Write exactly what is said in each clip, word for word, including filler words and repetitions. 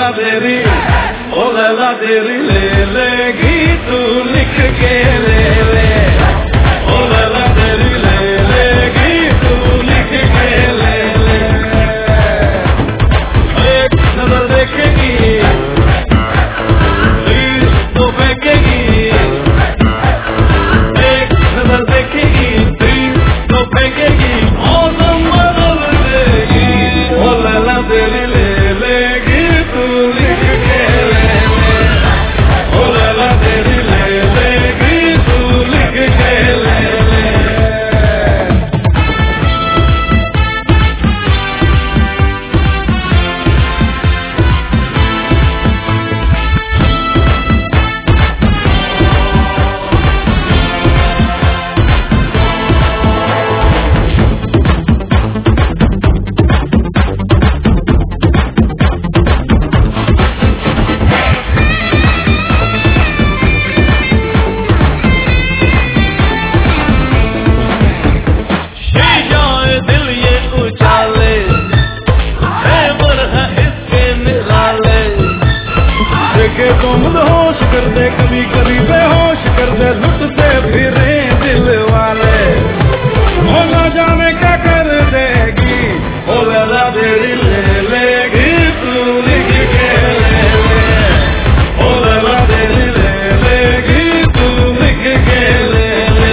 लैला तेरी ओ लैला तेरी ले लेगी तू लिख के ले ले ओ लैला तेरी ले लेगी तू लिख के ले ले एक नजर देखेगी तीर तो फेंकेगी एक नजर देखेगी तीर तो फेंकेगी मौसम बदल देगी ओ लैला तेरी ले लेगी तू लिख के ले ले ओ लैला तेरी ले लेगी तू लिख के ले ले तुम होश कर दे कभी कभी बेहोश कर दे लुटते फिरे दिल वाले हो ना जाने क्या कर देगी ओ लैला तेरी ले लेगी तू लिख के ले ले ओ लैला तेरी ले लेगी तू लिख के ले ले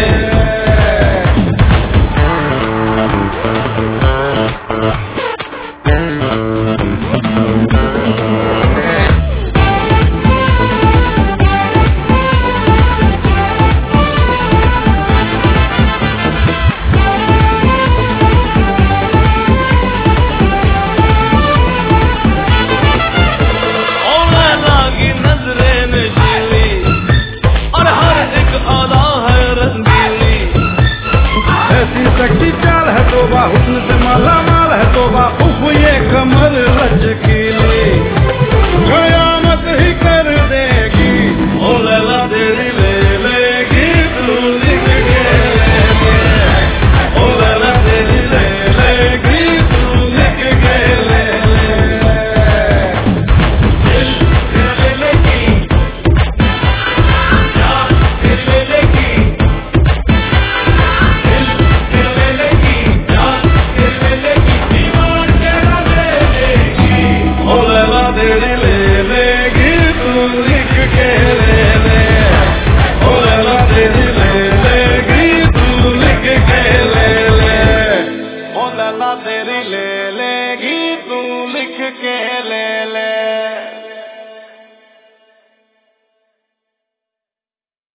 शक्ति चाल है तोबा हुस्न से माला माल है तोबा उफ ये कमर लचकीली कयामत ही कर देगी ओ लैला तेरी ले लेगी तू लिख के ले ले ओ लैला तेरी ले लेगी तू लिख के ले ले दिल तेरे लेगी जान तेरे लेगी तेरी ले लेगी तू लिख के ले ले ओ लैला तेरी ले लेगी तू लिख के ले ले ओ लैला तेरी ले लेगी तू लिख के ले ले।